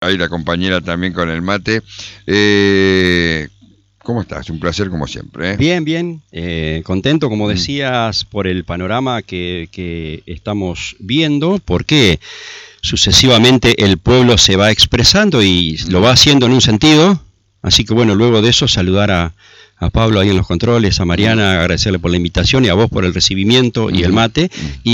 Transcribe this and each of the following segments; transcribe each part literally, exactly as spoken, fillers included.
ahí la compañera también con el mate. Eh, ¿Cómo estás? Un placer como siempre. ¿eh? Bien, bien. Eh, contento, como decías, por el panorama que, que estamos viendo, porque sucesivamente el pueblo se va expresando y lo va haciendo en un sentido. Así que bueno, luego de eso saludar a, a Pablo ahí en los controles, a Mariana, agradecerle por la invitación y a vos por el recibimiento y el mate.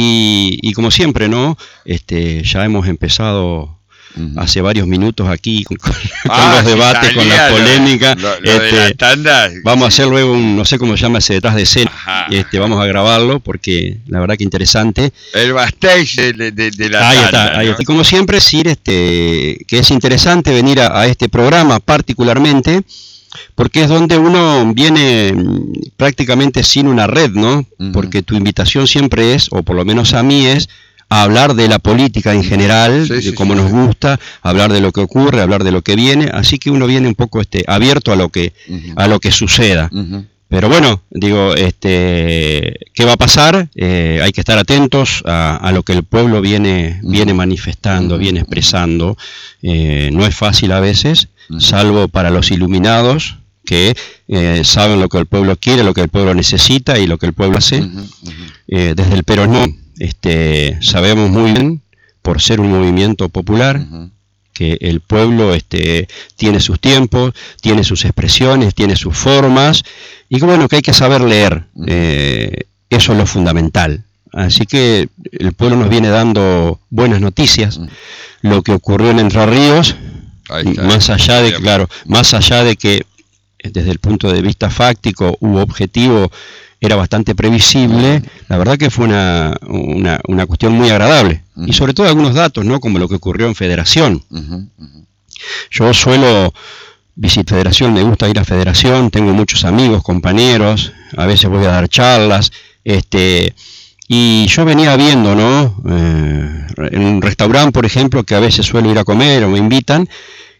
Y, y como siempre, ¿no? Este, ya hemos empezado hace varios minutos aquí con, con ah, los debates, con la polémica. Lo, lo este, de la tanda, vamos a hacer luego un, no sé cómo se llama ese detrás de escena. Este, vamos a grabarlo porque la verdad que interesante. El backstage de, de, de la ahí tanda. Está, ahí ¿no? está. Y como siempre decir este, que es interesante venir a, a este programa particularmente, porque es donde uno viene prácticamente sin una red, ¿no? Uh-huh. Porque tu invitación siempre es, o por lo menos a mí es, a hablar de la política en general, sí, de sí, cómo sí, nos sí. gusta, hablar de lo que ocurre, hablar de lo que viene, así que uno viene un poco este abierto a lo que uh-huh. a lo que suceda. Uh-huh. Pero bueno, digo, este, ¿qué va a pasar? Eh, hay que estar atentos a, a lo que el pueblo viene uh-huh. viene manifestando, uh-huh. viene expresando. Eh, no es fácil a veces, uh-huh. salvo para los iluminados que eh, saben lo que el pueblo quiere, lo que el pueblo necesita y lo que el pueblo hace. Uh-huh. Uh-huh. Eh, desde el peronismo Este, sabemos muy bien, por ser un movimiento popular, uh-huh. que el pueblo este, tiene sus tiempos, tiene sus expresiones, tiene sus formas, y que bueno, que hay que saber leer, uh-huh. eh, eso es lo fundamental. Así que el pueblo nos viene dando buenas noticias, uh-huh. lo que ocurrió en Entre Ríos, está, más allá de, claro, más allá de que desde el punto de vista fáctico u objetivo era bastante previsible, la verdad que fue una, una, una cuestión muy agradable. Uh-huh. Y sobre todo algunos datos, ¿no? Como lo que ocurrió en Federación. Uh-huh. Uh-huh. Yo suelo visitar Federación, me gusta ir a Federación, tengo muchos amigos, compañeros, a veces voy a dar charlas, este, y yo venía viendo, ¿no? Eh, en un restaurante, por ejemplo, que a veces suelo ir a comer o me invitan,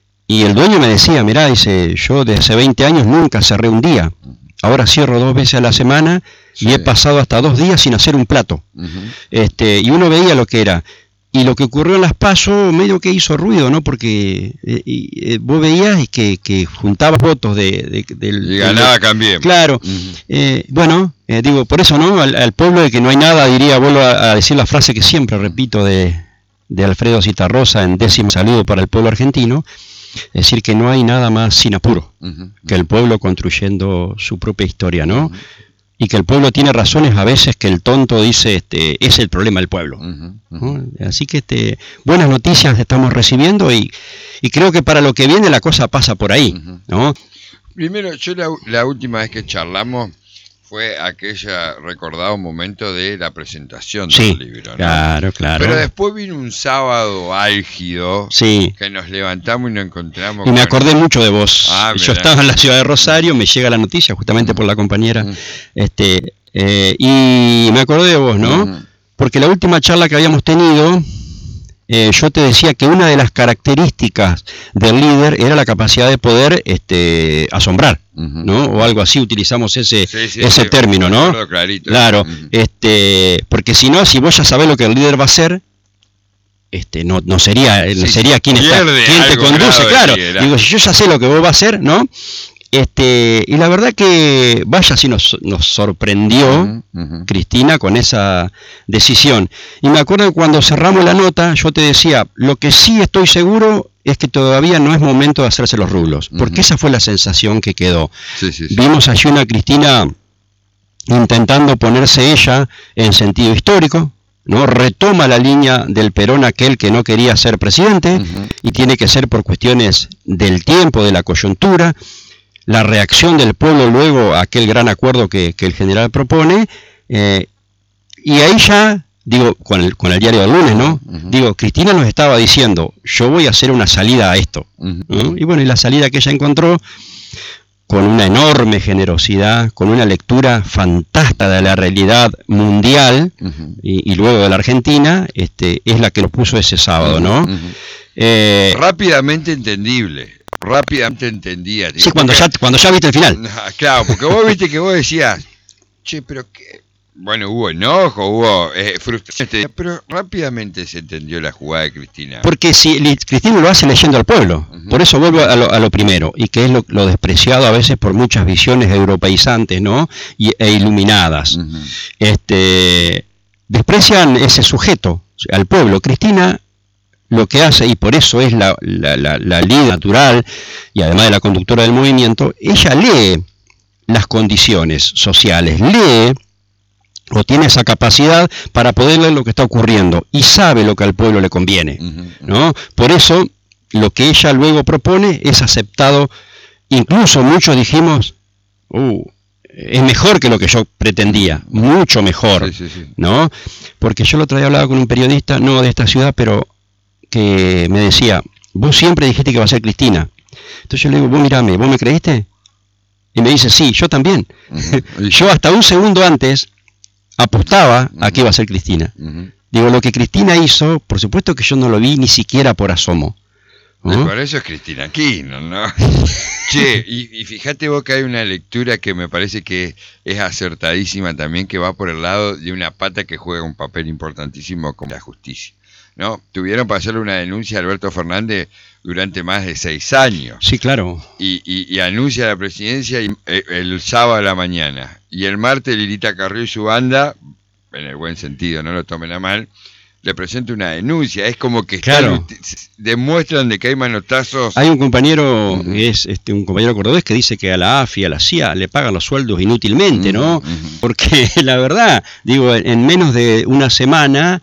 y el dueño me decía, mirá, dice, yo desde hace veinte años nunca cerré un día. Ahora cierro dos veces a la semana sí. y he pasado hasta dos días sin hacer un plato. Uh-huh. Este, y uno veía lo que era. Y lo que ocurrió en las PASO medio que hizo ruido, ¿no? Porque eh, eh, vos veías que, que juntabas votos de, de, del... Y ganaba Cambiemos. Claro. Uh-huh. Eh, bueno, eh, digo, por eso, ¿no? Al, al pueblo de que no hay nada, diría, vuelvo a, a decir la frase que siempre repito de, de Alfredo Zitarrosa en Décimo Saludo para el Pueblo Argentino. Es decir, que no hay nada más sin apuro uh-huh. que el pueblo construyendo su propia historia, ¿no? Uh-huh. Y que el pueblo tiene razones a veces que el tonto dice, este, es el problema del pueblo. Uh-huh. Uh-huh. ¿no? Así que este, buenas noticias estamos recibiendo y, y creo que para lo que viene la cosa pasa por ahí, uh-huh. ¿no? Primero, yo la, la última vez que charlamos fue aquella recordado momento de la presentación sí, del libro, ¿no? Claro, claro. Pero después vino un sábado álgido, sí. que nos levantamos y nos encontramos. Y me con... acordé mucho de vos. Ah, yo estaba en la ciudad de Rosario, me llega la noticia justamente uh-huh. por la compañera, uh-huh. este, eh, y me acordé de vos, ¿no? Uh-huh. Porque la última charla que habíamos tenido, eh, yo te decía que una de las características del líder era la capacidad de poder este, asombrar. Uh-huh. ¿no? O algo así, utilizamos ese sí, sí, ese sí, término, ¿no? Clarito. Claro, uh-huh. este, porque si no, si vos ya sabés lo que el líder va a hacer, este, no, no sería, sí, no sería quien está, quien te conduce, claro. Digo, si yo ya sé lo que vos va a hacer, ¿no? Este, y la verdad que vaya si nos, nos sorprendió uh-huh, uh-huh. Cristina con esa decisión. Y me acuerdo que cuando cerramos la nota, yo te decía, lo que sí estoy seguro es que todavía no es momento de hacerse los rulos, porque uh-huh. esa fue la sensación que quedó. Sí, sí, sí. Vimos allí una Cristina intentando ponerse ella en sentido histórico, ¿no? Retoma la línea del Perón, aquel que no quería ser presidente, uh-huh. y tiene que ser por cuestiones del tiempo, de la coyuntura, la reacción del pueblo luego a aquel gran acuerdo que, que el general propone, eh, y ahí ya... Digo, con el, con el diario del lunes, ¿no? Uh-huh. Digo, Cristina nos estaba diciendo, yo voy a hacer una salida a esto. Uh-huh. ¿no? Y bueno, y la salida que ella encontró, con una enorme generosidad, con una lectura fantástica de la realidad mundial, uh-huh. y, y luego de la Argentina, este, es la que lo puso ese sábado, ¿no? Uh-huh. Eh, rápidamente entendible, rápidamente entendía. Digo, sí, cuando, porque, ya, cuando ya viste el final. Claro, porque vos viste que vos decías, che, pero qué... bueno, hubo enojo, hubo eh, frustración, pero rápidamente se entendió la jugada de Cristina. Porque si Cristina lo hace leyendo al pueblo, uh-huh. Por eso vuelvo a lo, a lo primero, y que es lo, lo despreciado a veces por muchas visiones europeizantes, ¿no? Y, e iluminadas. Uh-huh. Este, desprecian ese sujeto, al pueblo. Cristina lo que hace, y por eso es la, la, la, la líder natural, y además de la conductora del movimiento, ella lee las condiciones sociales, lee o tiene esa capacidad para poder leer lo que está ocurriendo y sabe lo que al pueblo le conviene, ¿no? Por eso lo que ella luego propone es aceptado, incluso muchos dijimos, uh, es mejor que lo que yo pretendía, mucho mejor, sí, sí, sí. ¿No? Porque yo el otro día hablaba con un periodista, no de esta ciudad, pero que me decía, vos siempre dijiste que va a ser Cristina. Entonces yo le digo, vos mirame, ¿vos me creíste? Y me dice, sí, yo también. Uh-huh. Yo hasta un segundo antes apostaba uh-huh. a que iba a ser Cristina. Uh-huh. Digo, lo que Cristina hizo, por supuesto que yo no lo vi ni siquiera por asomo. ¿No? Por eso es Cristina Aquino, ¿no? Che, y, y fíjate vos que hay una lectura que me parece que es acertadísima también, que va por el lado de una pata que juega un papel importantísimo como la justicia, ¿no? Tuvieron para hacerle una denuncia a Alberto Fernández durante más de seis años. Sí, claro. Y, y, y anuncia la presidencia el, el sábado a la mañana. Y el martes Lilita Carrió y su banda, en el buen sentido, no lo tomen a mal, le presenta una denuncia. Es como que claro. están, demuestran de que hay manotazos. Hay un compañero, uh-huh. es este un compañero cordobés que dice que a la A F I, a la C I A, le pagan los sueldos inútilmente, ¿no? Uh-huh. Porque la verdad, digo, en menos de una semana...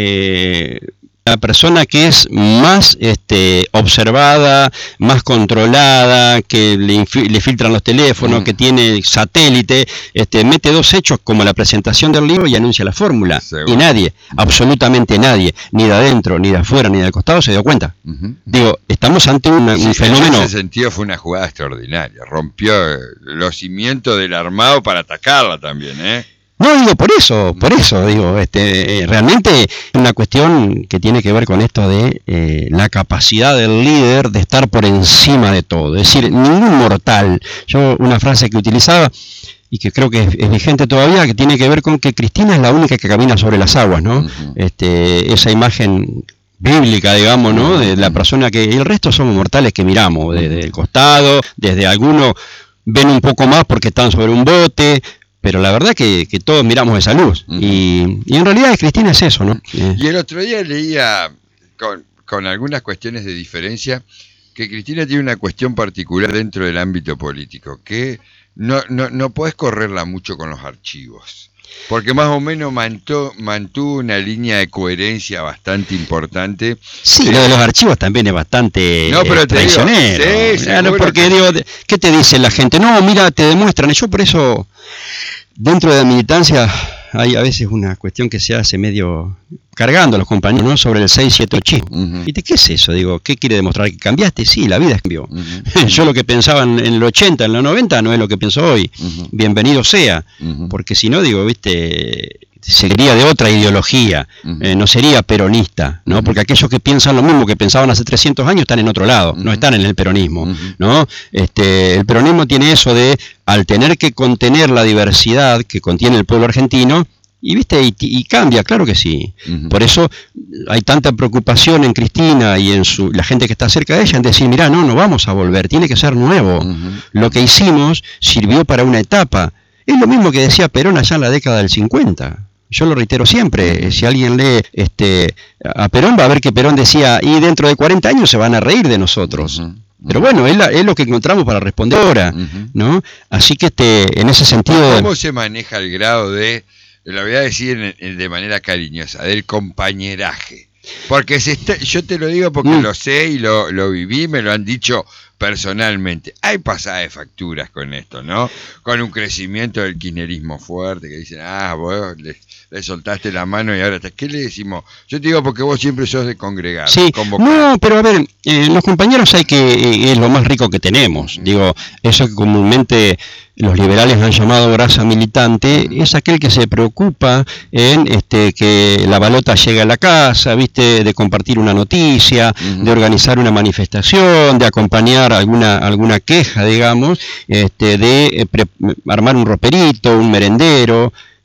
Eh, la persona que es más este, observada, más controlada, que le, infi- le filtran los teléfonos, mm. que tiene satélite, este, mete dos hechos como la presentación del libro y anuncia la fórmula. Seguro. Y nadie, absolutamente nadie, ni de adentro, ni de afuera, ni de costado se dio cuenta. Uh-huh. Digo, estamos ante una, sí, un fenómeno... En ese sentido fue una jugada extraordinaria, rompió los cimientos del armado para atacarla también, ¿eh? No, digo, por eso, por eso, digo, este, eh, realmente es una cuestión que tiene que ver con esto de eh, la capacidad del líder de estar por encima de todo. Es decir, ningún mortal, yo una frase que utilizaba y que creo que es, es vigente todavía, que tiene que ver con que Cristina es la única que camina sobre las aguas, ¿no? Uh-huh. Este, esa imagen bíblica, digamos, ¿no? De la persona que, el resto somos mortales que miramos, desde el costado, desde algunos ven un poco más porque están sobre un bote, pero la verdad que, que todos miramos esa luz. Uh-huh. Y, y en realidad Cristina es eso, ¿no? Y el otro día leía, con, con algunas cuestiones de diferencia, que Cristina tiene una cuestión particular dentro del ámbito político, que no, no, no podés correrla mucho con los archivos. Porque más o menos mantuvo, mantuvo una línea de coherencia bastante importante. Sí, eh, lo de los archivos también es bastante no, pero eh, traicionero. Digo, sí, claro, porque que... digo, ¿qué te dice la gente? No, mira, te demuestran. Yo por eso, dentro de la militancia, hay a veces una cuestión que se hace medio cargando a los compañeros, ¿no? Sobre el seis siete ocho. Uh-huh. ¿Y de qué es eso? Digo, ¿qué quiere demostrar? ¿Que cambiaste? Sí, la vida cambió. Uh-huh. Yo lo que pensaba en, en el ochenta, en los noventa, no es lo que pienso hoy. Uh-huh. Bienvenido sea. Uh-huh. Porque si no, digo, viste, sería de otra ideología. Uh-huh. Eh, no sería peronista, ¿no? Uh-huh. Porque aquellos que piensan lo mismo que pensaban hace trescientos años están en otro lado, uh-huh. no están en el peronismo, uh-huh. ¿no? Este, el peronismo tiene eso de, al tener que contener la diversidad que contiene el pueblo argentino, y viste, y, y cambia, claro que sí. Uh-huh. Por eso hay tanta preocupación en Cristina y en su, la gente que está cerca de ella en decir, mirá, no, no vamos a volver, tiene que ser nuevo. Uh-huh. Lo que hicimos sirvió para una etapa. Es lo mismo que decía Perón allá en la década del cincuenta. Yo lo reitero siempre, si alguien lee este, a Perón va a ver que Perón decía, y dentro de cuarenta años se van a reír de nosotros. Uh-huh. Pero bueno, es, la, es lo que encontramos para responder ahora, uh-huh. ¿no? Así que este, en ese sentido... ¿Cómo se maneja el grado de... Lo voy a decir de manera cariñosa, del compañeraje? Porque se está, yo te lo digo porque mm. lo sé y lo, lo viví, me lo han dicho personalmente. Hay pasadas de facturas con esto, ¿no? Con un crecimiento del kirchnerismo fuerte, que dicen, ah, vos le, le soltaste la mano y ahora, ¿qué le decimos? Yo te digo porque vos siempre sos de congregar. Sí, convocar. No, pero a ver, eh, los compañeros hay que, eh, es lo más rico que tenemos. Mm. Digo, eso que comúnmente... los liberales han llamado grasa militante, es aquel que se preocupa en este, que la balota llegue a la casa, viste, de compartir una noticia, uh-huh. de organizar una manifestación, de acompañar alguna alguna queja, digamos, este, de eh, pre- armar un roperito, un merendero.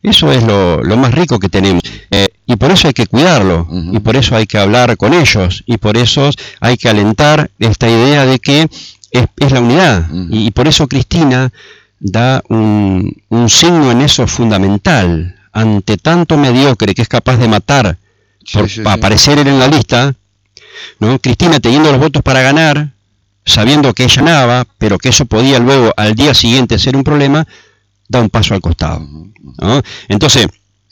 Eso es lo, lo más rico que tenemos. Eh, y por eso hay que cuidarlo, uh-huh. y por eso hay que hablar con ellos, y por eso hay que alentar esta idea de que es, es la unidad. Uh-huh. Y, y por eso Cristina da un, un signo en eso fundamental. Ante tanto mediocre que es capaz de matar sí, por sí, sí. aparecer en la lista, ¿no? Cristina teniendo los votos para ganar, sabiendo que ella ganaba, pero que eso podía luego al día siguiente ser un problema, da un paso al costado, ¿no? Entonces,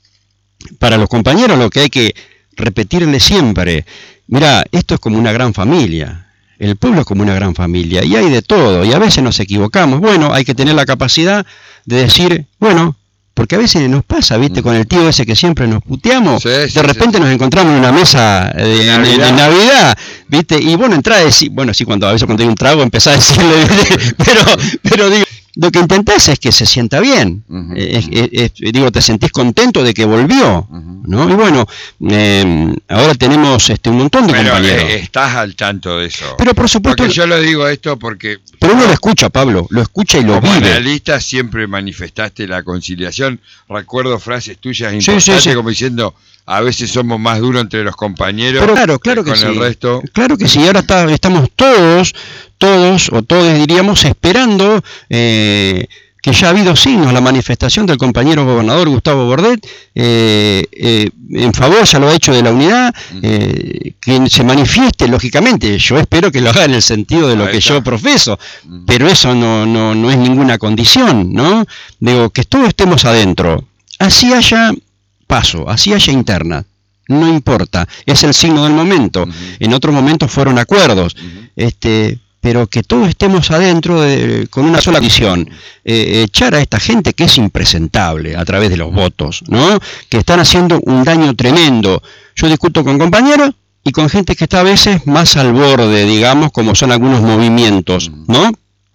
para los compañeros lo que hay que repetirle siempre, mira, esto es como una gran familia, el pueblo es como una gran familia, y hay de todo, y a veces nos equivocamos, bueno, hay que tener la capacidad de decir, bueno, porque a veces nos pasa, ¿viste? Con el tío ese que siempre nos puteamos, sí, sí, de repente sí, nos encontramos en una mesa de, de, Navidad. de, de Navidad, ¿viste? Y bueno, entrás a decir, bueno, sí, cuando a veces cuando hay un trago empezás a decirle, ¿viste? pero, pero digo, lo que intentás es que se sienta bien, uh-huh. es, es, es, digo, te sentís contento de que volvió, uh-huh. ¿no? Y bueno, eh, ahora tenemos este un montón de pero, compañeros. Eh, estás al tanto de eso. Pero por supuesto. Porque yo lo digo esto porque. Pero uno lo escucha, Pablo, lo escucha y lo como vive. Como analista siempre manifestaste la conciliación. Recuerdo frases tuyas importantes, sí, sí, sí. como diciendo, a veces somos más duros entre los compañeros. Pero claro, claro que, que con sí. el resto. Claro que sí. Ahora está, estamos todos, todos o todos diríamos esperando. Eh, que ya ha habido signos, la manifestación del compañero gobernador Gustavo Bordet, eh, eh, en favor, ya lo ha hecho, de la unidad, eh, que se manifieste, lógicamente, yo espero que lo haga en el sentido de lo que yo profeso, pero eso no, no, no es ninguna condición, ¿no? Digo, que todos estemos adentro, así haya paso, así haya interna, no importa, es el signo del momento, en otros momentos fueron acuerdos, este... pero que todos estemos adentro de, con una sola visión, eh, echar a esta gente que es impresentable a través de los votos, ¿no? Que están haciendo un daño tremendo. Yo discuto con compañeros y con gente que está a veces más al borde, digamos, como son algunos movimientos, ¿no?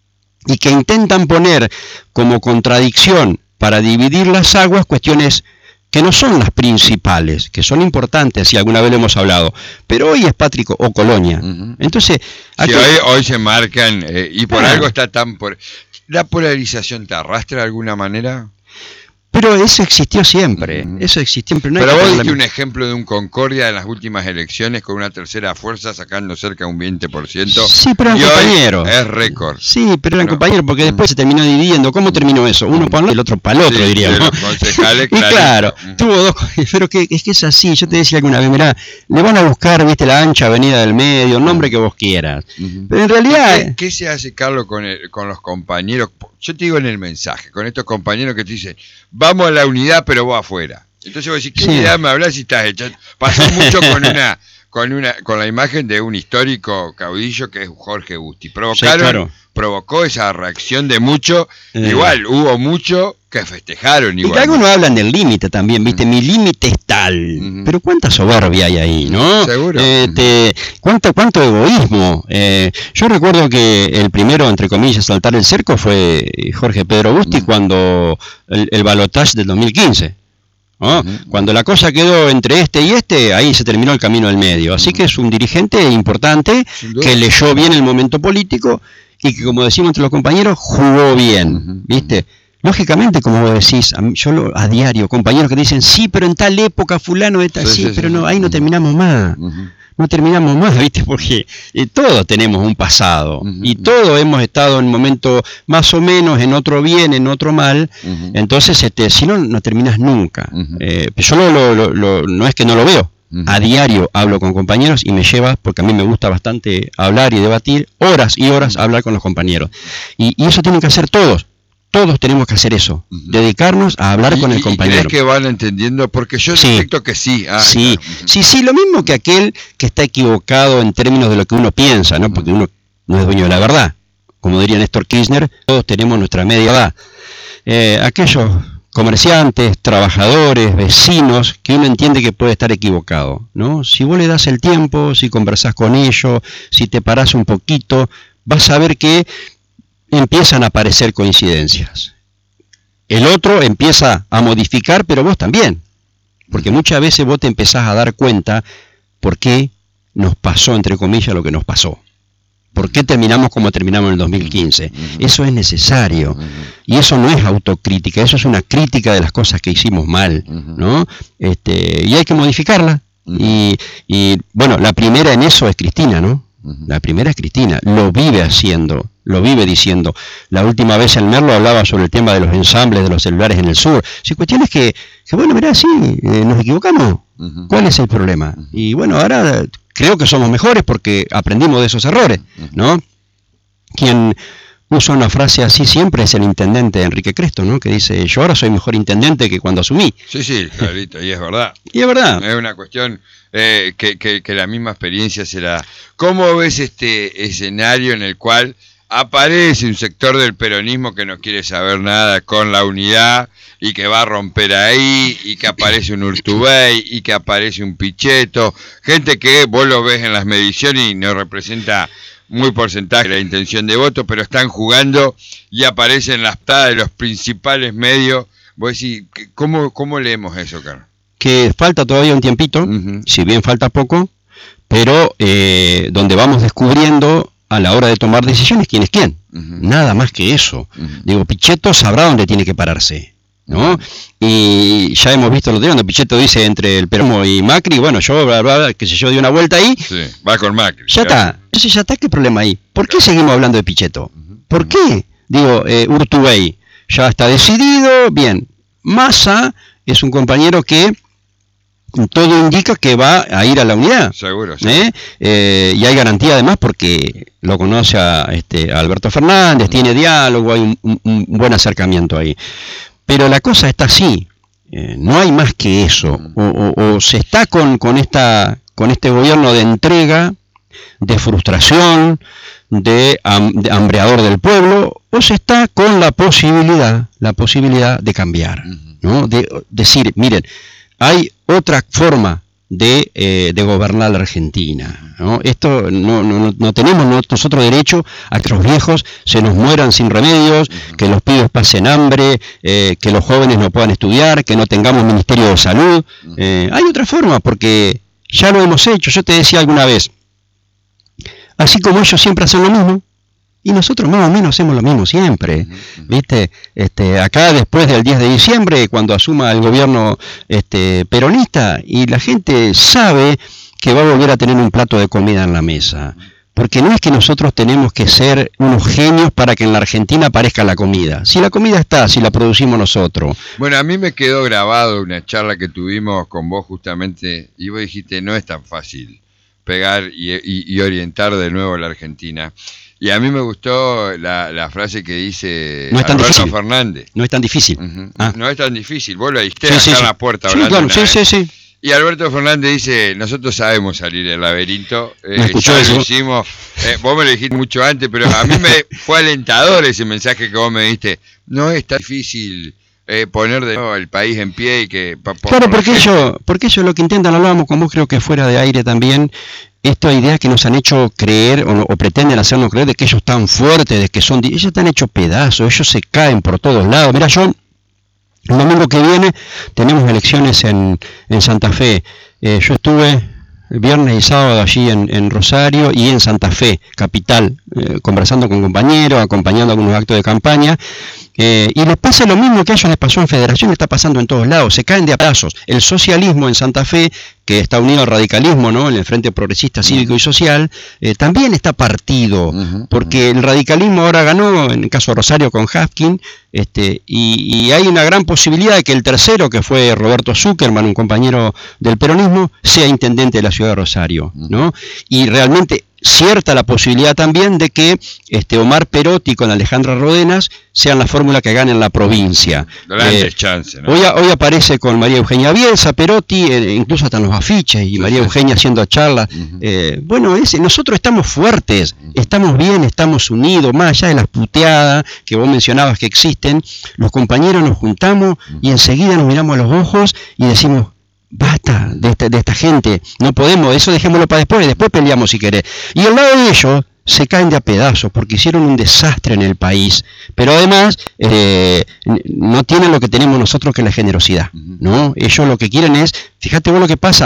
Y que intentan poner como contradicción para dividir las aguas cuestiones que no son las principales, que son importantes, y alguna vez lo hemos hablado, pero hoy es Pátrico o Colonia. Uh-huh. Entonces, sí, hoy, hoy se marcan, eh, y por ah. algo está tan... por ¿La polarización te arrastra de alguna manera? Pero eso existió siempre, uh-huh. eso existió siempre. No pero vos diste un ejemplo de un Concordia en las últimas elecciones con una tercera fuerza sacando cerca de un veinte por ciento. Sí, pero eran compañeros. Es récord. Sí, pero eran no. compañeros porque después se terminó dividiendo. ¿Cómo terminó eso? Uno para un lado y el otro para el otro, sí, diríamos. Los concejales, y claro, uh-huh. tuvo dos, pero que es que es así. Yo te decía alguna vez, mirá, le van a buscar, viste, la ancha avenida del medio, el nombre que vos quieras. Uh-huh. Pero en realidad... ¿Qué, ¿Qué se hace, Carlos, con, el, con los compañeros? Yo te digo en el mensaje, con estos compañeros que te dicen, vamos a la unidad, pero vos afuera. Entonces vos decís, ¿qué sí. unidad me hablas si estás echando? Pasó mucho con una, con una, con la imagen de un histórico caudillo que es Jorge Busti. Provocaron, sí, claro. provocó esa reacción de mucho, eh. igual, hubo mucho que festejaron igual. Y que algunos hablan del límite también, viste, uh-huh. mi límite es tal, uh-huh. pero cuánta soberbia hay ahí, ¿no? Seguro. Eh, te, cuánto, cuánto egoísmo. Eh, yo recuerdo que el primero, entre comillas, a saltar el cerco fue Jorge Pedro Busti uh-huh. cuando el, el balotaje del dos mil quince. ¿no? Uh-huh. Cuando la cosa quedó entre este y este, ahí se terminó el camino del medio. Así uh-huh. que es un dirigente importante que leyó bien el momento político y que, como decimos entre los compañeros, jugó bien, uh-huh. ¿viste? Lógicamente, como vos decís, a, yo lo, a diario, compañeros que dicen, sí, pero en tal época fulano está así, sí, sí, pero sí, no, ahí no terminamos más, uh-huh. no terminamos más, ¿viste? Porque eh, todos tenemos un pasado, uh-huh. y todos hemos estado en un momento más o menos, en otro bien, en otro mal, uh-huh. entonces, este, si no, no terminas nunca. Uh-huh. Eh, yo lo, lo, lo, lo, no es que no lo veo, uh-huh. a diario hablo con compañeros y me lleva, porque a mí me gusta bastante hablar y debatir, horas y horas uh-huh. a hablar con los compañeros, y, y eso tienen que hacer todos. Todos tenemos que hacer eso, uh-huh. dedicarnos a hablar y, con el compañero. ¿Y crees que van entendiendo? Porque yo sí. detecto que sí. Ah, sí. Claro. sí, sí, lo mismo que aquel que está equivocado en términos de lo que uno piensa, ¿no? Porque uno no es dueño de la verdad. Como diría Néstor Kirchner, todos tenemos nuestra media edad. Eh, aquellos comerciantes, trabajadores, vecinos, que uno entiende que puede estar equivocado, ¿no? Si vos le das el tiempo, si conversás con ellos, si te parás un poquito, vas a ver que empiezan a aparecer coincidencias. El otro empieza a modificar, pero vos también. Porque muchas veces vos te empezás a dar cuenta por qué nos pasó, entre comillas, lo que nos pasó. ¿Por qué terminamos como terminamos en el dos mil quince? Eso es necesario. Y eso no es autocrítica, eso es una crítica de las cosas que hicimos mal, ¿no? Este, y hay que modificarla. Y, y bueno, la primera en eso es Cristina, ¿no? La primera es Cristina, lo vive haciendo, lo vive diciendo. La última vez el Merlo hablaba sobre el tema de los ensambles de los celulares en el sur. Si cuestión es que, que bueno, mirá, sí, eh, nos equivocamos. ¿Cuál es el problema? Y bueno, ahora creo que somos mejores porque aprendimos de esos errores, ¿no? Quien usa una frase así siempre es el intendente Enrique Cresto, ¿no? Que dice, yo ahora soy mejor intendente que cuando asumí. Sí, sí, clarito, y es verdad. Y es verdad. Es una cuestión eh, que, que, que la misma experiencia será. ¿Cómo ves este escenario en el cual aparece un sector del peronismo que no quiere saber nada con la unidad y que va a romper ahí, y que aparece un Urtubey y que aparece un Pichetto, gente que vos lo ves en las mediciones y no representa muy porcentaje de la intención de voto, pero están jugando y aparecen las tadas de los principales medios? Vos decís, ¿cómo, cómo leemos eso, Carlos? Que falta todavía un tiempito, uh-huh. si bien falta poco, pero eh, donde vamos descubriendo a la hora de tomar decisiones quién es quién, uh-huh. nada más que eso. Uh-huh. Digo, Pichetto sabrá dónde tiene que pararse, ¿no? Uh-huh. Y ya hemos visto lo de donde Pichetto dice entre el peronismo y Macri, bueno, yo, bla, bla, bla, que sé yo, di una vuelta ahí. Sí, va con Macri. Ya claro. está, entonces ya está, ¿qué problema hay? ¿Por qué seguimos hablando de Pichetto? Uh-huh. ¿Por qué? Digo, eh, Urtubey ya está decidido, bien. Massa es un compañero que todo indica que va a ir a la unidad. Seguro, sí. ¿Eh? Eh, y hay garantía además porque lo conoce a, este, a Alberto Fernández, uh-huh. tiene diálogo, hay un, un, un buen acercamiento ahí. Pero la cosa está así, eh, no hay más que eso. Uh-huh. O, o, o se está con, con, esta, con este gobierno de entrega, de frustración, de, ham, de hambreador del pueblo, o se está con la posibilidad, la posibilidad de cambiar, uh-huh. ¿no? De decir, miren, hay otra forma de, eh, de gobernar la Argentina, ¿no? Esto no, no, no tenemos nosotros derecho a que los viejos se nos mueran sin remedios, uh-huh. que los pibes pasen hambre, eh, que los jóvenes no puedan estudiar, que no tengamos ministerio de salud. Uh-huh. Eh, hay otra forma, porque ya lo hemos hecho. Yo te decía alguna vez, así como ellos siempre hacen lo mismo, y nosotros más o menos hacemos lo mismo siempre, uh-huh. ¿viste? Este, acá después del diez de diciembre, cuando asuma el gobierno este, peronista, y la gente sabe que va a volver a tener un plato de comida en la mesa. Porque no es que nosotros tenemos que ser unos genios para que en la Argentina aparezca la comida. Si la comida está, si la producimos nosotros. Bueno, a mí me quedó grabado una charla que tuvimos con vos justamente, y vos dijiste, no es tan fácil pegar y, y, y orientar de nuevo a la Argentina. Y a mí me gustó la, la frase que dice no es tan Alberto difícil. Fernández. No es tan difícil. Uh-huh. Ah. No es tan difícil. Vos lo dijiste sí, acá sí, en sí. la puerta. Sí, hablando claro, sí, sí, sí. Y Alberto Fernández dice, nosotros sabemos salir del laberinto. Eh, escuchó ya eso? lo hicimos. Eh, vos me lo dijiste mucho antes, pero a mí me fue alentador ese mensaje que vos me diste. No es tan difícil eh, poner de nuevo el país en pie y que... Pa, pa, claro, por porque ellos, porque ellos lo que intentan, hablábamos con vos, creo que fuera de aire también, esta idea que nos han hecho creer o, o pretenden hacernos creer de que ellos están fuertes, de que son, ellos están hechos pedazos, ellos se caen por todos lados. Mira, yo el domingo que viene tenemos elecciones en, en Santa Fe. Eh, yo estuve el viernes y sábado allí en, en Rosario y en Santa Fe, capital, eh, conversando con compañeros, acompañando algunos actos de campaña. Eh, y les pasa lo mismo que a ellos les pasó en Federación, está pasando en todos lados, se caen de a pedazos. El socialismo en Santa Fe, que está unido al radicalismo, ¿no? En el Frente Progresista Cívico uh-huh. y Social, eh, también está partido, uh-huh. porque el radicalismo ahora ganó, en el caso de Rosario con Hapkin, este, y, y hay una gran posibilidad de que el tercero, que fue Roberto Zuckerman, un compañero del peronismo, sea intendente de la ciudad de Rosario, ¿no? Y realmente cierta la posibilidad también de que este Omar Perotti con Alejandra Rodenas sean la fórmula que gane en la provincia. Grandes eh, chances, ¿no? Hoy, hoy aparece con María Eugenia Bielsa, Perotti, eh, incluso hasta en los afiches, y María Eugenia haciendo charlas. Uh-huh. Eh, bueno, ese, nosotros estamos fuertes, estamos bien, estamos unidos, más allá de las puteadas que vos mencionabas que existen, los compañeros nos juntamos y enseguida nos miramos a los ojos y decimos, basta de esta, de esta gente, no podemos, eso dejémoslo para después, después peleamos si querés. Y al lado de ellos se caen de a pedazos porque hicieron un desastre en el país, pero además eh, no tienen lo que tenemos nosotros, que es la generosidad, ¿no? Ellos lo que quieren es, fíjate vos lo que pasa,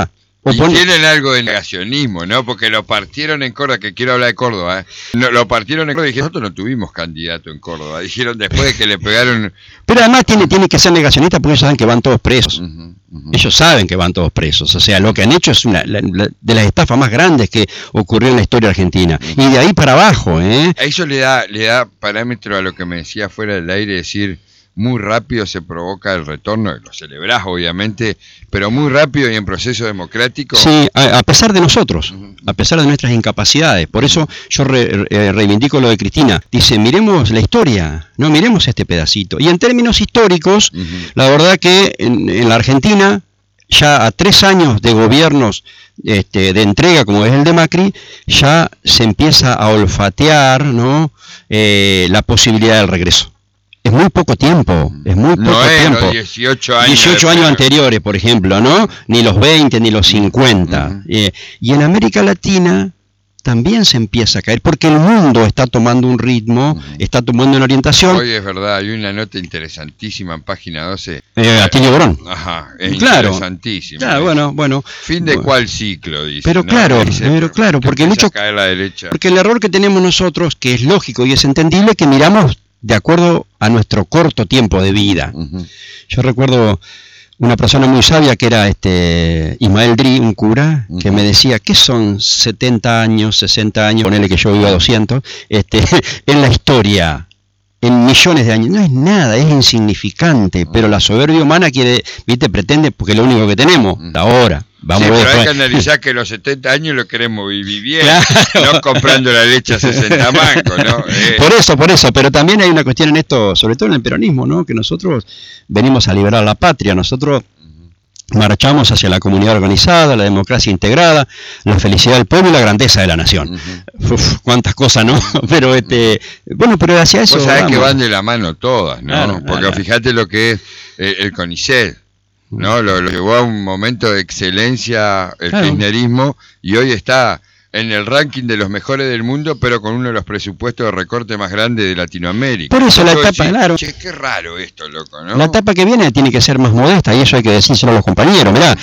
O y pon... tienen algo de negacionismo, ¿no? Porque lo partieron en Córdoba, que quiero hablar de Córdoba, ¿eh? No, lo partieron en Córdoba y dijeron, nosotros no tuvimos candidato en Córdoba. Dijeron después de que le pegaron... Pero además tiene, tiene que ser negacionista porque ellos saben que van todos presos. Uh-huh, uh-huh. Ellos saben que van todos presos. O sea, lo que han hecho es una la, la, de las estafas más grandes que ocurrió en la historia argentina. Uh-huh. Y de ahí para abajo, ¿eh? Eso le da, le da parámetro a lo que me decía fuera del aire, decir... Muy rápido se provoca el retorno, lo celebrás obviamente, pero muy rápido y en proceso democrático. Sí, a, a pesar de nosotros, uh-huh. a pesar de nuestras incapacidades. Por eso yo re, re, reivindico lo de Cristina. Dice, miremos la historia, no miremos este pedacito. Y en términos históricos, uh-huh. la verdad que en, en la Argentina, ya a tres años de gobiernos este, de entrega como es el de Macri, ya se empieza a olfatear, ¿no? eh, la posibilidad del regreso. Es muy poco tiempo, es muy poco no es tiempo. Los dieciocho años, dieciocho años anteriores, por ejemplo, ¿no? Ni los veinte, ni los cincuenta. Uh-huh. Eh, y en América Latina también se empieza a caer, porque el mundo está tomando un ritmo, uh-huh. está tomando una orientación. Hoy es verdad, hay una nota interesantísima en página doce. Eh, Atilio Borón. Ajá, es claro, interesantísima. Claro, bueno, bueno. Fin de bueno. cuál ciclo, dice. Pero ¿no? claro, dice, pero claro, porque mucho, caer la derecha. Porque el error que tenemos nosotros, que es lógico y es entendible, que miramos de acuerdo a nuestro corto tiempo de vida. Uh-huh. Yo recuerdo una persona muy sabia que era este Ismael Dri, un cura, uh-huh. que me decía, ¿qué son setenta años, sesenta años, ponele que yo viva doscientos, este, en la historia? En millones de años, no es nada, es insignificante, pero la soberbia humana quiere, viste, pretende, porque es lo único que tenemos, ahora. Vamos sí, a ver pero después. hay que analizar que los setenta años lo queremos vivir bien, claro. no comprando la leche a sesenta mangos, ¿no? Eh. Por eso, por eso, pero también hay una cuestión en esto, sobre todo en el peronismo, ¿no? Que nosotros venimos a liberar la patria, nosotros marchamos hacia la comunidad organizada, la democracia integrada, la felicidad del pueblo y la grandeza de la nación. Uh-huh. Uf, cuántas cosas, ¿no? Pero este, bueno, pero hacia eso. Vos sabés que van de la mano todas, ¿no? Claro, Porque claro. fíjate lo que es eh, el CONICET, ¿no? Lo, lo llevó a un momento de excelencia el claro. kirchnerismo y hoy está en el ranking de los mejores del mundo, pero con uno de los presupuestos de recorte más grandes de Latinoamérica. Por eso Yo la etapa, decir, claro. Che, qué raro esto, loco, ¿no? La etapa que viene tiene que ser más modesta y eso hay que decírselo a los compañeros. Mirá,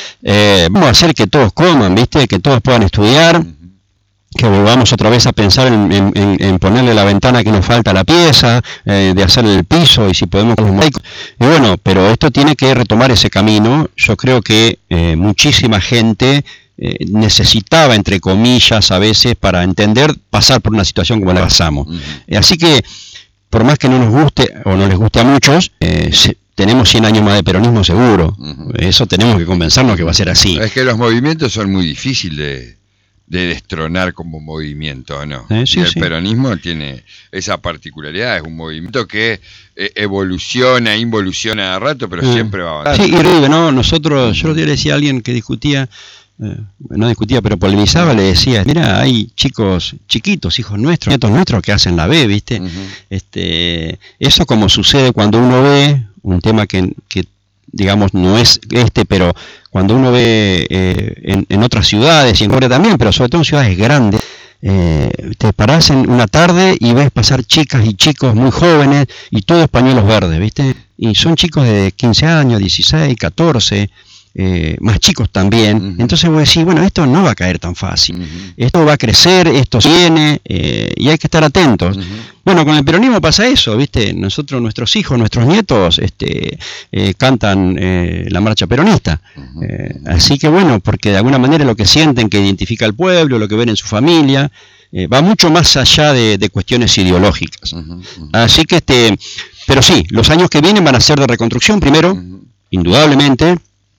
eh, vamos a hacer que todos coman, ¿viste? Que todos puedan estudiar. Uh-huh. Que volvamos otra vez a pensar en, en, en ponerle la ventana que nos falta a la pieza, eh, de hacerle el piso y si podemos con los mosaicos. Y bueno, pero esto tiene que retomar ese camino. Yo creo que eh, muchísima gente eh, necesitaba, entre comillas, a veces, para entender, pasar por una situación como la que pasamos. Uh-huh. Así que, por más que no nos guste o no les guste a muchos, eh, se, tenemos cien años más de peronismo seguro. Uh-huh. Eso tenemos que convencernos que va a ser así. Es que los movimientos son muy difíciles de... de destronar como movimiento, ¿no? Eh, sí, y el sí. peronismo tiene esa particularidad, es un movimiento que eh, evoluciona, involuciona a rato, pero eh. siempre va a avanzar. Sí, y Rive, ¿no? Nosotros, yo le decía a alguien que discutía, eh, no discutía, pero polemizaba, le decía, mira, hay chicos chiquitos, hijos nuestros, nietos nuestros que hacen la B, ¿viste? Uh-huh. Este, eso como sucede cuando uno ve un tema que, que digamos, no es este, pero cuando uno ve eh, en, en otras ciudades, y en Corea también, pero sobre todo en ciudades grandes, eh, te parás en una tarde y ves pasar chicas y chicos muy jóvenes, y todos pañuelos verdes, ¿viste? Y son chicos de quince años, dieciséis, catorce, eh, más chicos también. Uh-huh. Entonces vos decís, bueno, esto no va a caer tan fácil. Uh-huh. Esto va a crecer, esto viene, eh, y hay que estar atentos. Uh-huh. Bueno, con el peronismo pasa eso, ¿viste? Nosotros, nuestros hijos, nuestros nietos, este, eh, cantan eh, la marcha peronista. Uh-huh. Eh, así que bueno, porque de alguna manera lo que sienten, que identifica al pueblo, lo que ven en su familia, eh, va mucho más allá de, de cuestiones ideológicas. Uh-huh. Uh-huh. Así que, este, pero sí, los años que vienen van a ser de reconstrucción primero, uh-huh. indudablemente.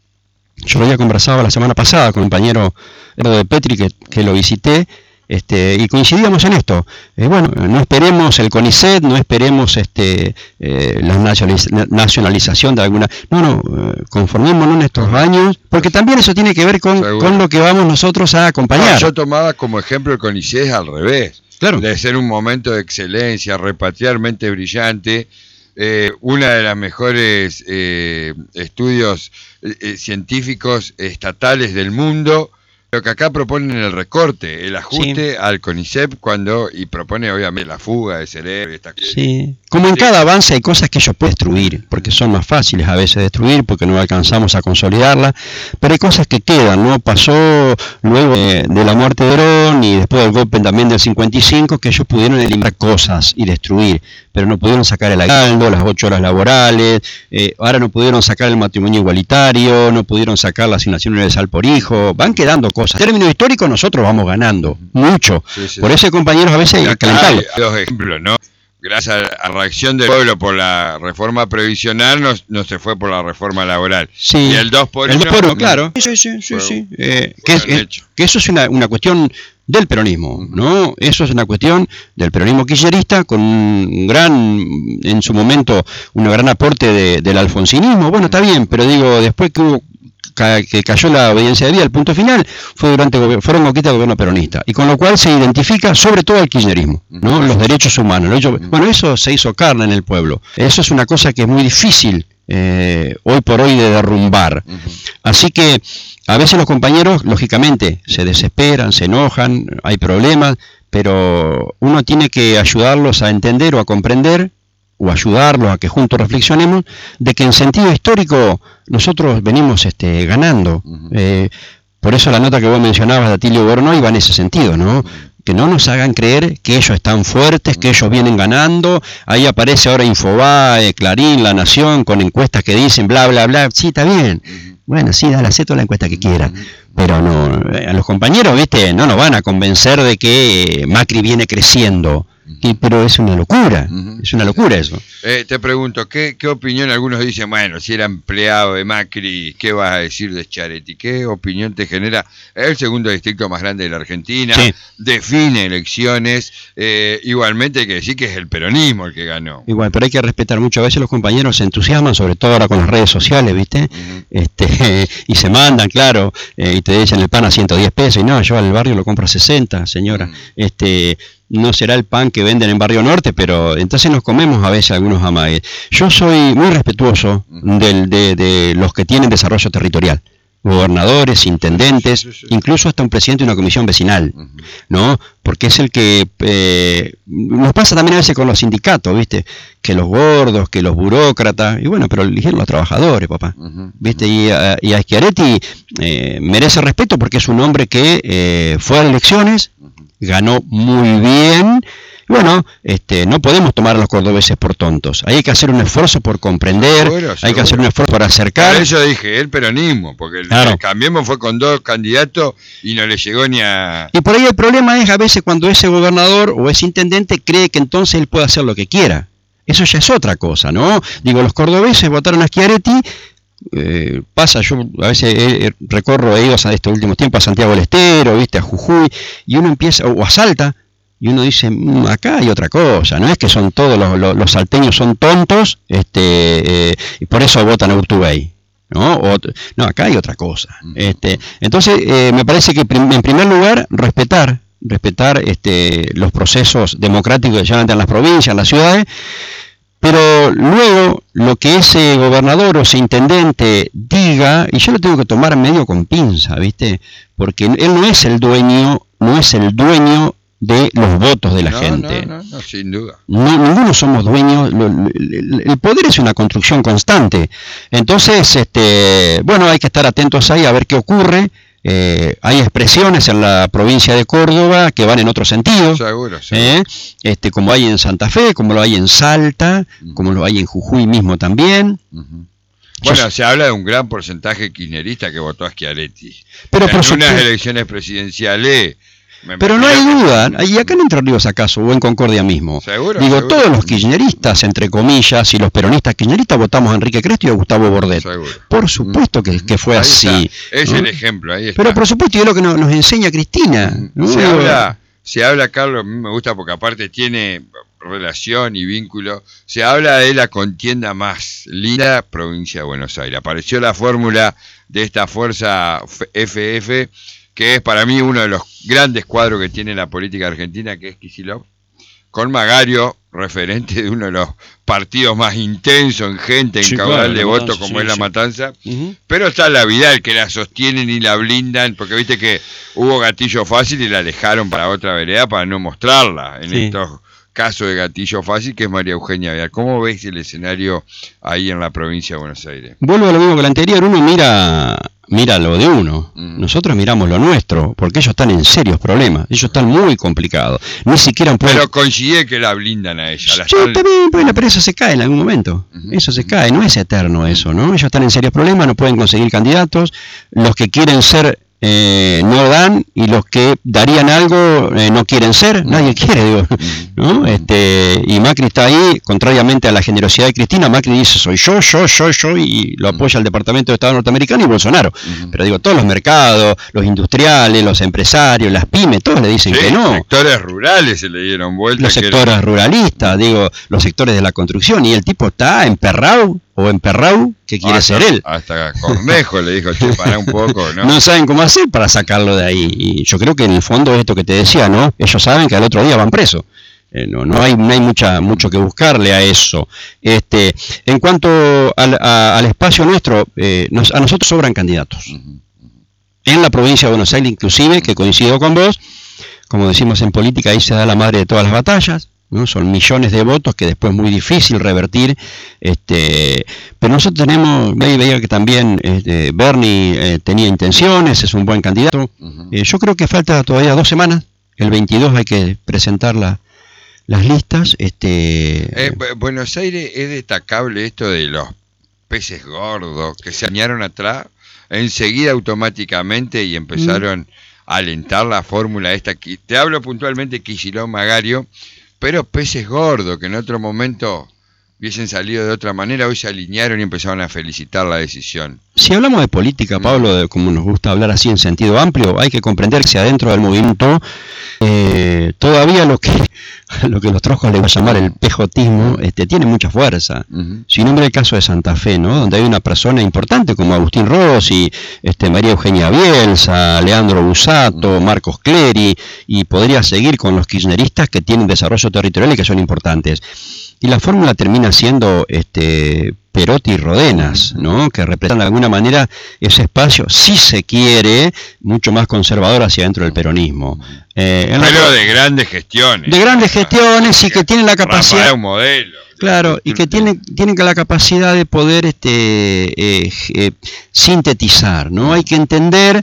Yo lo había conversado la semana pasada con un compañero de Petri que, que lo visité, este, y coincidíamos en esto. Eh, bueno, no esperemos el CONICET, no esperemos este, eh, la nacionaliz- nacionalización de alguna... No, no, eh, conformémonos en estos años, porque también eso tiene que ver con, con lo que vamos nosotros a acompañar. No, yo tomaba como ejemplo el CONICET al revés. Claro. De ser un momento de excelencia, repatriar mente brillante. Eh, una de las mejores eh, estudios eh, científicos estatales del mundo, Lo que acá proponen el recorte, el ajuste sí. al CONICET cuando y propone obviamente la fuga de cerebro y estas cosas. Sí. Como en sí. cada avance hay cosas que ellos pueden destruir, porque son más fáciles a veces de destruir, porque no alcanzamos a consolidarla, pero hay cosas que quedan, ¿no? Pasó luego de, de la muerte de Perón y después del golpe también del cincuenta y cinco, que ellos pudieron eliminar cosas y destruir, pero no pudieron sacar el aguinaldo, las ocho horas laborales, eh, ahora no pudieron sacar el matrimonio igualitario, no pudieron sacar la asignación universal por hijo, van quedando cosas. En términos históricos nosotros vamos ganando mucho, sí, sí, por eso compañeros a veces hay que calentarlo. Hay dos ejemplos, ¿no? Gracias a la reacción del pueblo por la reforma previsional, no, no se fue por la reforma laboral. Sí, y el dos por uno, claro. Sí, sí, sí, sí. Eh, que, es, eh, que eso es una, una cuestión del peronismo, ¿no? Eso es una cuestión del peronismo kirchnerista con un gran, en su momento, un gran aporte de, del alfonsinismo. Bueno, está bien, pero digo, después que hubo que cayó la obediencia de vía, el punto final fue durante fueron conquistas del gobierno peronista, y con lo cual se identifica sobre todo el kirchnerismo, ¿no? Los derechos humanos, ¿no? Bueno, eso se hizo carne en el pueblo, eso es una cosa que es muy difícil eh, hoy por hoy de derrumbar, así que a veces los compañeros lógicamente se desesperan, se enojan, hay problemas, pero uno tiene que ayudarlos a entender o a comprender o ayudarlos a que juntos reflexionemos de que en sentido histórico nosotros venimos este, ganando. Uh-huh. Eh, por eso la nota que vos mencionabas de Atilio Bornoy va en ese sentido, ¿no? Que no nos hagan creer que ellos están fuertes, que ellos vienen ganando. Ahí aparece ahora Infobae, Clarín, La Nación, con encuestas que dicen bla, bla, bla. Sí, está bien. Bueno, sí, dale, acepto la encuesta que quiera. Pero no, a los compañeros, viste, no nos van a convencer de que Macri viene creciendo. Y, pero es una locura, uh-huh. es una locura eso. Eh, te pregunto, ¿qué, ¿qué opinión? Algunos dicen, bueno, si era empleado de Macri, ¿qué vas a decir de Schiaretti? ¿Qué opinión te genera? Es el segundo distrito más grande de la Argentina, sí. define elecciones, eh, igualmente hay que decir que es el peronismo el que ganó. Igual, pero hay que respetar mucho, a veces los compañeros se entusiasman, sobre todo ahora con las redes sociales, ¿viste? Uh-huh. este y se mandan, claro, eh, y te dicen el pan a ciento diez pesos, y no, yo al barrio lo compro a sesenta, señora. Uh-huh. este No será el pan que venden en Barrio Norte, pero entonces nos comemos a veces algunos amagues. Yo soy muy respetuoso del, de, de los que tienen desarrollo territorial, gobernadores, intendentes, sí, sí, sí. incluso hasta un presidente de una comisión vecinal, uh-huh. ¿no? Porque es el que eh, nos pasa también a veces con los sindicatos, ¿viste? Que los gordos, que los burócratas, y bueno, pero eligieron los trabajadores, papá, uh-huh. ¿viste? Y a, y a Schiaretti eh, merece respeto porque es un hombre que eh, fue a elecciones, ganó muy bien. Bueno, este, no podemos tomar a los cordobeses por tontos. Hay que hacer un esfuerzo por comprender, seguro, seguro. hay que hacer un esfuerzo por acercar. Por eso dije, el peronismo, porque el, claro. el Cambiemos fue con dos candidatos y no le llegó ni a... Y por ahí el problema es a veces cuando ese gobernador o ese intendente cree que entonces él puede hacer lo que quiera. Eso ya es otra cosa, ¿no? Digo, los cordobeses votaron a Schiaretti. Eh, pasa, yo a veces eh, recorro, he ido a estos últimos tiempos a Santiago del Estero, viste, a Jujuy, y uno empieza, o a Salta, y uno dice, mmm, acá hay otra cosa, no es que son todos los, los, los salteños son tontos, este, eh, y por eso votan a Urtubey, ¿no? O, no, acá hay otra cosa. Este, entonces, eh, me parece que prim, en primer lugar, respetar, respetar este, los procesos democráticos que llevan en las provincias, en las ciudades. Pero luego lo que ese gobernador o ese intendente diga, y yo lo tengo que tomar medio con pinza, ¿viste? Porque él no es el dueño, no es el dueño de los votos de la no, gente. No, no, no, sin duda. No, ninguno somos dueños, lo, lo, el poder es una construcción constante. Entonces, este, bueno, hay que estar atentos ahí a ver qué ocurre. Eh, hay expresiones en la provincia de Córdoba que van en otro sentido, seguro, seguro. ¿eh? Este, como hay en Santa Fe, como lo hay en Salta, uh-huh. como lo hay en Jujuy mismo también. Uh-huh. Bueno, Yo, se habla de un gran porcentaje kirchnerista que votó a Schiaretti. Pero en por unas supuesto, elecciones presidenciales. Me pero no hay duda, y acá en Entre Ríos acaso, o en Concordia mismo, ¿Seguro? digo, ¿Seguro? todos los kirchneristas, entre comillas, y los peronistas kirchneristas votamos a Enrique Cresto y a Gustavo Bordet. ¿Seguro? Por supuesto que, que fue ahí así. Está. Es ¿no? el ejemplo, ahí está. Pero por supuesto, y es lo que nos, nos enseña Cristina. ¿no? Se habla, se habla, Carlos, a mí me gusta porque aparte tiene relación y vínculo, se habla de la contienda más linda provincia de Buenos Aires. Apareció la fórmula de esta fuerza F F, que es para mí uno de los grandes cuadros que tiene la política argentina, que es Kicillof, con Magario, referente de uno de los partidos más intensos en gente, en Sí, caudal claro, de La votos Matanza, como sí, es La sí. Matanza, Uh-huh. pero está la Vidal, que la sostienen y la blindan, porque viste que hubo gatillo fácil y la dejaron para otra vereda para no mostrarla en Sí. estos casos de gatillo fácil, que es María Eugenia Vidal. ¿Cómo ves el escenario ahí en la provincia de Buenos Aires? Vuelvo a lo mismo que la anterior, uno mira, mira lo de uno, Mm. nosotros miramos lo nuestro, porque ellos están en serios problemas, ellos están muy complicados, ni siquiera pueden... Pero coincide que la blindan a ella. La Sí, están- también, pues, pero eso se cae en algún momento. Ujú. Eso se cae, no es eterno eso, ¿no? Ellos están en serios problemas, no pueden conseguir candidatos, los que quieren ser eh, no dan, y los que darían algo eh, no quieren ser, nadie quiere, digo, ¿no? Este, y Macri está ahí, contrariamente a la generosidad de Cristina, Macri dice soy yo, yo, yo, yo, y lo apoya el Departamento de Estado norteamericano y Bolsonaro. Ujú. Pero digo, todos los mercados, los industriales, los empresarios, las pymes, todos le dicen Sí, que no. sectores rurales se le dieron vuelta. Los que sectores era- ruralistas, digo, los sectores de la construcción, y el tipo está emperrado o emperrado que quiere hasta, ser él. Hasta Cornejo le dijo, che, pará un poco, ¿no? No saben cómo hacer para sacarlo de ahí. Y yo creo que en el fondo es esto que te decía, ¿no? Ellos saben que al otro día van presos. Eh, no, no hay, no hay mucha, mucho que buscarle a eso. Este, en cuanto al, a- al espacio nuestro, eh, nos- a nosotros sobran candidatos. Ujú. En la provincia de Buenos Aires, inclusive, que coincido con vos, como decimos en política, ahí se da la madre de todas las batallas, ¿no? Son millones de votos que después es muy difícil revertir, este, pero nosotros tenemos, ahí veía que también este, Bernie eh, tenía intenciones, es un buen candidato. Ujú. Eh, yo creo que falta todavía dos semanas, el veintidós hay que presentar la- las listas. Este, Eh, Bu- Buenos Aires es destacable esto de los peces gordos que se añaron atrás, enseguida automáticamente y empezaron a alentar la fórmula esta. Qui- Te hablo puntualmente Kicillof, Magario, pero peces gordos que en otro momento hubiesen salido de otra manera, hoy se alinearon y empezaron a felicitar la decisión. Si hablamos de política, Pablo, de como nos gusta hablar así en sentido amplio, hay que comprender que si adentro del movimiento eh, todavía lo que lo que los trojos le van a llamar el pejotismo este, tiene mucha fuerza. Ujú. Si nombre el caso de Santa Fe, ¿no? Donde hay una persona importante como Agustín Rossi, este, María Eugenia Bielsa, Leandro Busato, Marcos Clery, y podría seguir con los kirchneristas que tienen desarrollo territorial y que son importantes. Y la fórmula termina siendo este, Perotti y Rodenas, ¿no? Que representan de alguna manera ese espacio, si se quiere, mucho más conservador hacia dentro del peronismo. Eh, en la- Pero de grandes gestiones. de grandes gestiones y que tienen la Rafael capacidad... es un modelo. Claro, y que tienen, tienen la capacidad de poder este, eh, eh, sintetizar, ¿no? Hay que entender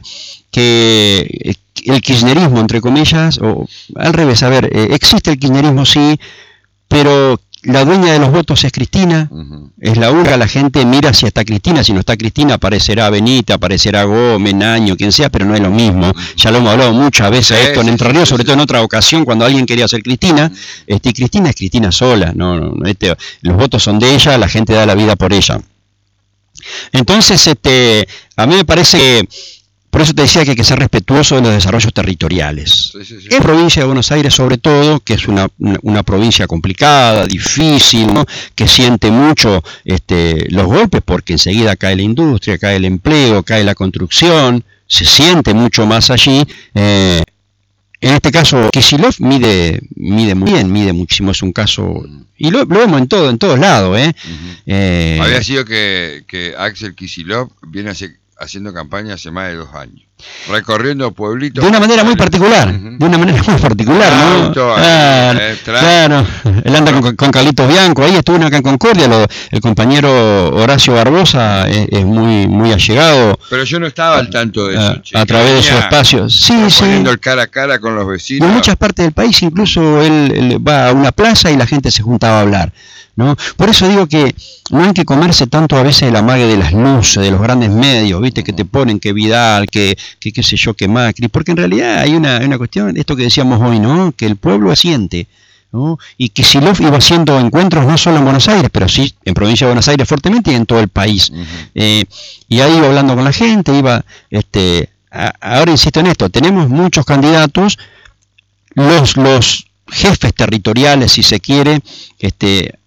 que eh, el kirchnerismo, entre comillas, o al revés, a ver, eh, existe el kirchnerismo, sí, pero la dueña de los votos es Cristina, Ujú. es la única, la gente mira si está Cristina, si no está Cristina aparecerá Benita, aparecerá Gómez, Naño, quien sea, pero no es lo mismo. Ya lo hemos hablado muchas veces Sí, esto en sí, Entre sí, Ríos, sí, sobre sí. todo en otra ocasión cuando alguien quería ser Cristina, este, y Cristina es Cristina sola, no, no, no, este, los votos son de ella, la gente da la vida por ella. Entonces, este, a mí me parece que, por eso te decía que hay que ser respetuoso de los desarrollos territoriales. Sí, sí, sí. En provincia de Buenos Aires, sobre todo, que es una, una, una provincia complicada, difícil, ¿no? Que siente mucho este, los golpes, porque enseguida cae la industria, cae el empleo, cae la construcción, se siente mucho más allí. Eh, en este caso, Kicillof mide, mide muy bien, mide muchísimo, es un caso, y lo, lo vemos en todo, en todos lados, ¿eh? Ujú. Eh, Había sido que, que Axel Kicillof viene hace- haciendo campaña hace más de dos años, recorriendo pueblitos. de una manera muy particular, Ujú. de una manera muy particular, ¿no? Auto, Claro, eh, tra- claro. Él anda con, con Carlitos Bianco, ahí estuvo acá en Concordia, lo- el compañero Horacio Barbosa es, es muy muy allegado Pero yo no estaba al tanto de eso. a, che, a que través de su venía espacio. Sí, sí. poniendo el cara a cara con los Y vecinos. en muchas partes del país incluso él, él va a una plaza y la gente se juntaba a hablar, ¿no? Por eso digo que no hay que comerse tanto a veces el amague de las luces, de los grandes medios, ¿viste? Que te ponen que Vidal, que, que qué sé yo, que Macri, porque en realidad hay una, una cuestión, esto que decíamos hoy, ¿no? Que el pueblo asiente, ¿no? Y que Kicillof iba haciendo encuentros no solo en Buenos Aires, pero sí en provincia de Buenos Aires fuertemente y en todo el país. Ujú. Eh, y ahí iba hablando con la gente, iba, este, a- ahora insisto en esto, tenemos muchos candidatos, los, los jefes territoriales, si se quiere, este,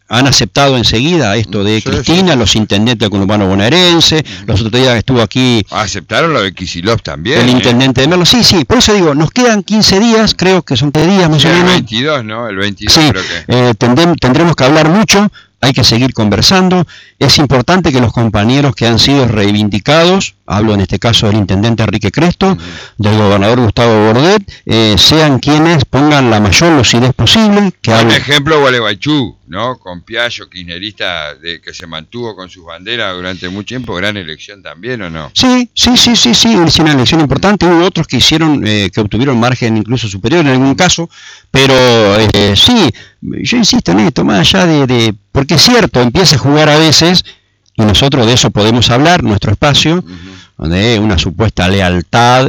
han aceptado enseguida esto de sí, Cristina, sí. Los intendentes del conurbano bonaerense, uh-huh. Los otros días estuvo aquí... ¿Aceptaron lo de Kicillof también? El ¿eh? intendente de Merlo, sí, sí, por eso digo, nos quedan quince días, creo que son quince días más sí, o menos. El veintidós, ¿no? El veintidós sí, creo que... Eh, tendremos, tendremos que hablar mucho, hay que seguir conversando, es importante que los compañeros que han sido reivindicados, hablo en este caso del intendente Enrique Cresto, uh-huh. Del gobernador Gustavo Bordet, eh, sean quienes pongan la mayor lucidez posible. Que Por hable... ejemplo, Gualeguaychú, ¿no? Con Piaggio, kirchnerista de, que se mantuvo con sus banderas durante mucho tiempo, gran elección también, ¿o no? Sí, sí, sí, sí, sí, es una elección importante, hubo otros que hicieron, eh, que obtuvieron margen incluso superior en algún caso, pero eh, sí, yo insisto en esto, más allá de, de, porque es cierto, empieza a jugar a veces, y nosotros de eso podemos hablar, nuestro espacio, uh-huh. de una supuesta lealtad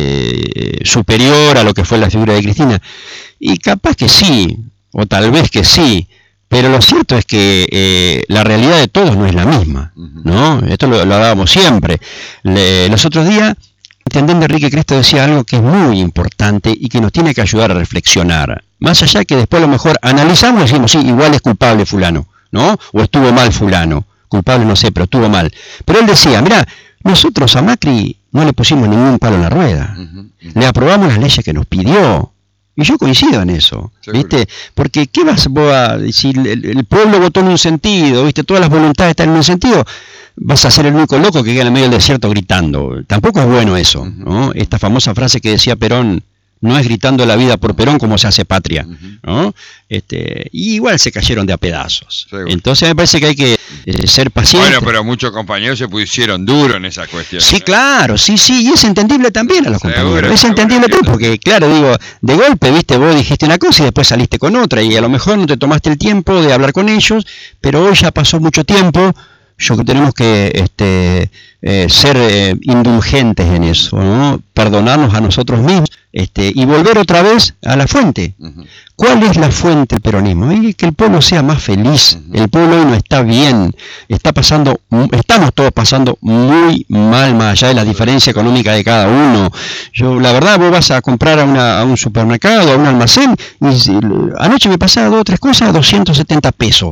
este, superior a lo que fue la figura de Cristina, y capaz que sí, o tal vez que sí, pero lo cierto es que eh, la realidad de todos no es la misma, ¿no? Esto lo, lo hablábamos siempre. Le, los otros días, el intendente Enrique Cresto decía algo que es muy importante y que nos tiene que ayudar a reflexionar. Más allá que después a lo mejor analizamos y decimos, sí, igual es culpable fulano, ¿no? O estuvo mal fulano. Culpable no sé, pero estuvo mal. Pero él decía, mirá, nosotros a Macri no le pusimos ningún palo en la rueda. Uh-huh, uh-huh. Le aprobamos las leyes que nos pidió. Y yo coincido en eso, ¿seguro? ¿Viste? Porque ¿qué vas vos a decir? El, el pueblo votó en un sentido, ¿viste? Todas las voluntades están en un sentido. Vas a ser el único loco que queda en el medio del desierto gritando. Tampoco es bueno eso, ¿no? Esta famosa frase que decía Perón, no es gritando la vida por Perón como se hace patria, ¿no? Este, y igual se cayeron de a pedazos. Seguro. Entonces me parece que hay que eh, ser paciente. Bueno, pero muchos compañeros se pusieron duro en esa cuestión. Sí, ¿no? Claro, sí, sí, y es entendible también a los seguro, compañeros. Es entendible tú, porque claro, digo, de golpe, viste, vos dijiste una cosa y después saliste con otra, y a lo mejor no te tomaste el tiempo de hablar con ellos, pero hoy ya pasó mucho tiempo. Yo creo que tenemos que este, eh, ser eh, indulgentes en eso, ¿no? Perdonarnos a nosotros mismos este, y volver otra vez a la fuente. Uh-huh. ¿Cuál es la fuente del peronismo? Es que el pueblo sea más feliz. Uh-huh. El pueblo hoy no está bien, está pasando, estamos todos pasando muy mal, más allá de la diferencia económica de cada uno. Yo, la verdad, vos vas a comprar a, una, a un supermercado, a un almacén, y si, anoche me pasaba dos o tres cosas a doscientos setenta pesos.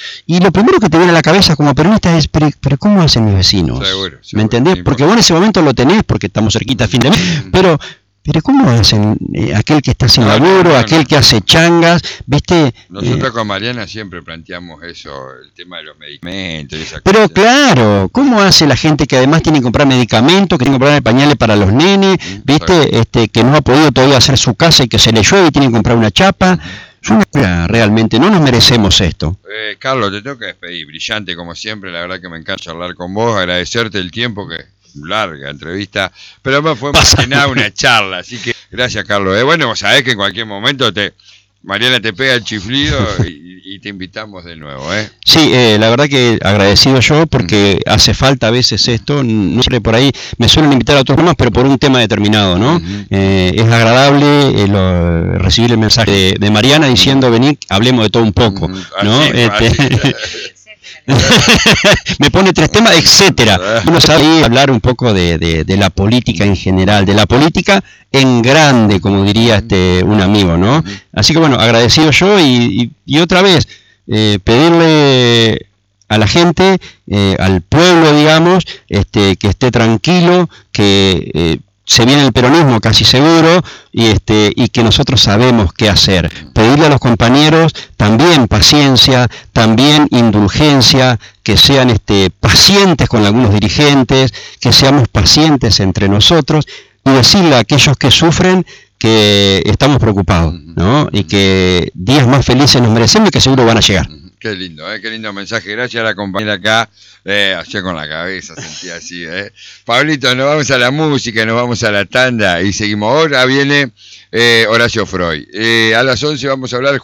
Y lo primero que te viene a la cabeza como peronista es, pero, pero ¿cómo hacen mis vecinos? Seguro, seguro, ¿me entendés? Porque vos en ese momento lo tenés porque estamos cerquita a fin de mes, pero, pero ¿cómo hacen eh, aquel que está sin no, laburo, no, no, aquel no. que hace changas, viste? Nosotros eh, con Mariana siempre planteamos eso, el tema de los medicamentos y esa Pero cosa. Claro, ¿cómo hace la gente que además tiene que comprar medicamentos, que tiene que comprar pañales para los nenes, viste? Este, que no ha podido todavía hacer su casa y que se le llueve y tiene que comprar una chapa. Es una cosa, realmente, no nos merecemos esto. Eh, Carlos, te tengo que despedir, brillante como siempre, la verdad que me encanta charlar con vos, agradecerte el tiempo, que larga entrevista, pero me fue más que nada una charla, así que gracias, Carlos. Eh, bueno, vos sabés que en cualquier momento te Mariana te pega el chiflido y, y te invitamos de nuevo, ¿eh? Sí, eh, la verdad que agradecido yo porque uh-huh. hace falta a veces esto, no sé, por ahí me suelen invitar a otros programas, pero por un tema determinado, ¿no? Uh-huh. Eh, es agradable eh, lo, recibir el mensaje de, de Mariana diciendo, vení, hablemos de todo un poco, uh-huh. ¿no? Así, este, me pone tres temas, etcétera. Uno sabe hablar un poco de, de, de la política en general, de la política en grande, como diría este un amigo, ¿no? Así que bueno, agradecido yo y, y, y otra vez eh, pedirle a la gente, eh, al pueblo, digamos, este, que esté tranquilo, que eh, se viene el peronismo casi seguro y este y que nosotros sabemos qué hacer. Pedirle a los compañeros también paciencia, también indulgencia, que sean este pacientes con algunos dirigentes, que seamos pacientes entre nosotros y decirle a aquellos que sufren que estamos preocupados, ¿no? Y que días más felices nos merecemos y que seguro van a llegar. Qué lindo, ¿eh? Qué lindo mensaje. Gracias a la compañera acá. Eh, hacía con la cabeza, sentía así. ¿eh? Pablito, nos vamos a la música, nos vamos a la tanda y seguimos. Ahora viene eh, Horacio Freud. Eh, a las once vamos a hablar